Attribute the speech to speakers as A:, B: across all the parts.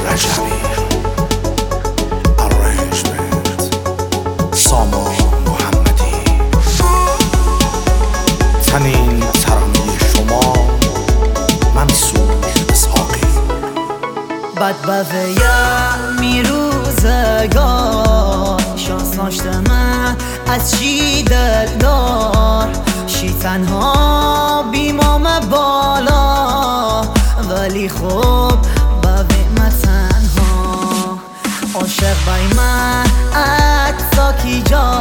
A: رجبی Arrangement سامان محمدی تنین ترانه شما منصور اسحاقی
B: بدبویم روزگار شانس ناشتم از چی دلدار شی تنها بیمام بالا ولی خوب بویم تنها عاشق بای من اتا کی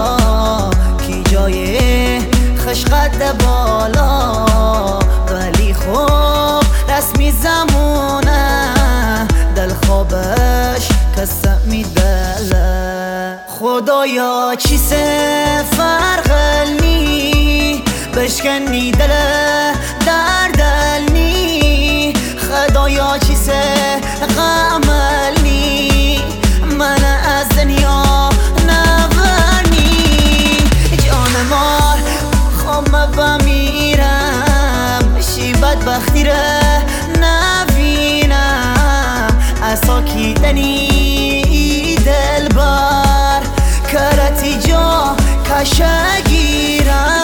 B: جای خشقت بالا ولی خوب رسمی زمونه دل خوابش کسم میدله خدایا چی فرق نی بشکنی دل در دل نی خدایا چی غمل نی من از دنیا نبرنی جان مار خوام بمیرم شی بدبختی ره نبینم اساکی دنی دل بر کرتی جا کشگیرم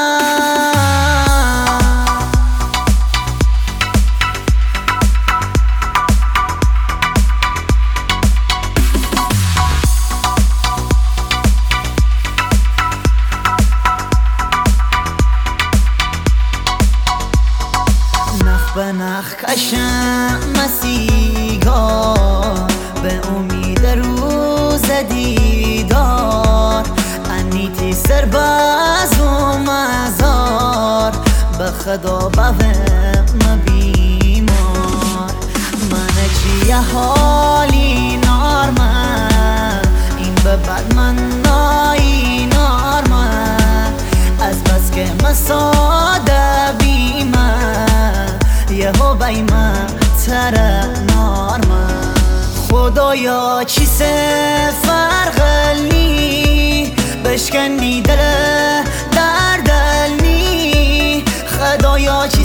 B: به نخ کشم مسیگار به امید روز دیدار انیتی سرباز و مزار به خدا بهم بیمار من چیه حالی نارمن این به بعد من نایی نارمن از بس که مساده بیمن یهو بای من تره نارمن خدایا چی فرق نی بشکنی دل در دل نی خدایا چی